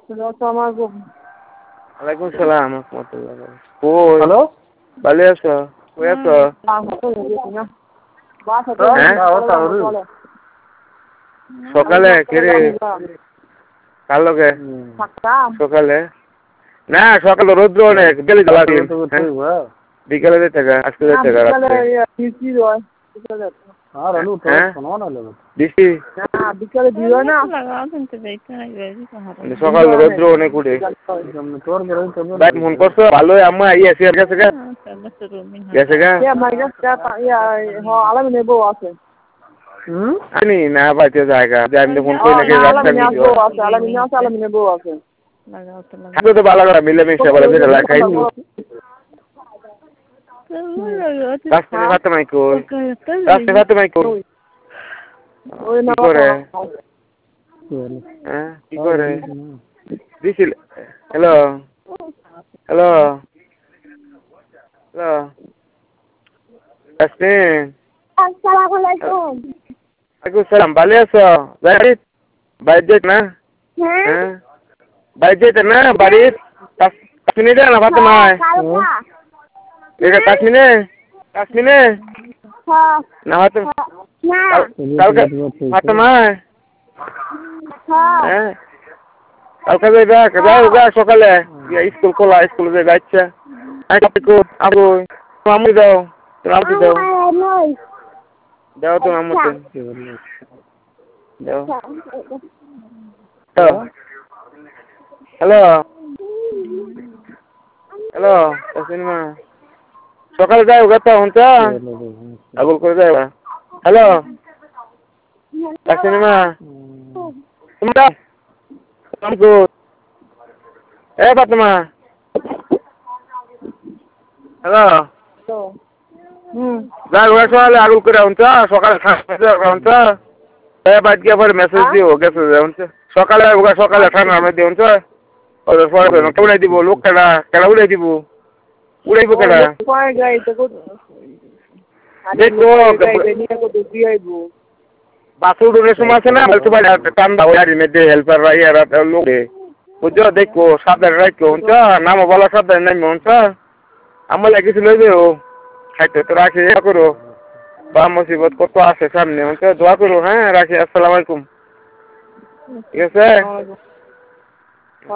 ওয়ালাইকুম সালাম কই হ্যালো ভালো আছো কই আছো সকালে কেরে কার লগে সকালে না সকালে রৌদ্র অনেক বিকেলে জ্বালাবি বিকেলে যেতে গা আজকে যেতে গা বৃষ্টি সকাল রৌদ্র অনেক উঠে ফোন করছো ভালো আম্মা আইয়াছি আর গেছে গা গেছে গা আনি না পাইতে জায়গা যে আমি ফোন করি নাকি রাস্তা নিয়ে তো ভালো করে মিলেমিশে বলে যেটা লাগাই রাস্তা ফাতে মাইকো রাস্তা ফাতে মাইকো কি করে হ্যাঁ কি করে দিছিল হ্যালো হ্যালো হ্যালো আসেন আসসালামুয়ালাইকুম ওয়ালাইকুম সালাম ভালো আছো বাইরে যেত না হ্যাঁ বাইরে যেত না বাড়ির কাশ্মীরে না ভাতে মায় এটা কাশ্মীরে না ভাতে কালকে ভাতে মায় হ্যাঁ কালকে যাইবা সকালে স্কুল খোলা স্কুলে যাই বাচ্চা আবু মামু দাও তোমার দাও দাও তো মামুতে দাও হ্যালো হ্যালো সিনেমা সকালে যাই গেছো হন্ত আগুল করে যাইবা হ্যালো সিনেমা তোমরা এ ফাতেমা হ্যালো যাই সকালে আগুল করে হন্ত সকালে হন্ত বাইক গিয়ে পরে মেসেজ দিও গেছে সকালে সকালে ঠান্ডার মধ্যে হন্ত উড়াই দিব লোক কেডা উড়াই দিব উড়াইব কেডা বাসে উড়ানোর সময় আছে না ঠান্ডা গাড়ির মধ্যে হেল্পার লোকে বুঝছো দেখো সাবধানে রাখো হन्छ নামো বলা সাবধানে নামো হन्छ আমার কিছু লই যাও খাইতে তো রাখি করো বা মুসিবত কত আছে সামনে হन्छ দোয়া করো হ্যাঁ রাখি আসসালামু আলাইকুম ঠিক আছে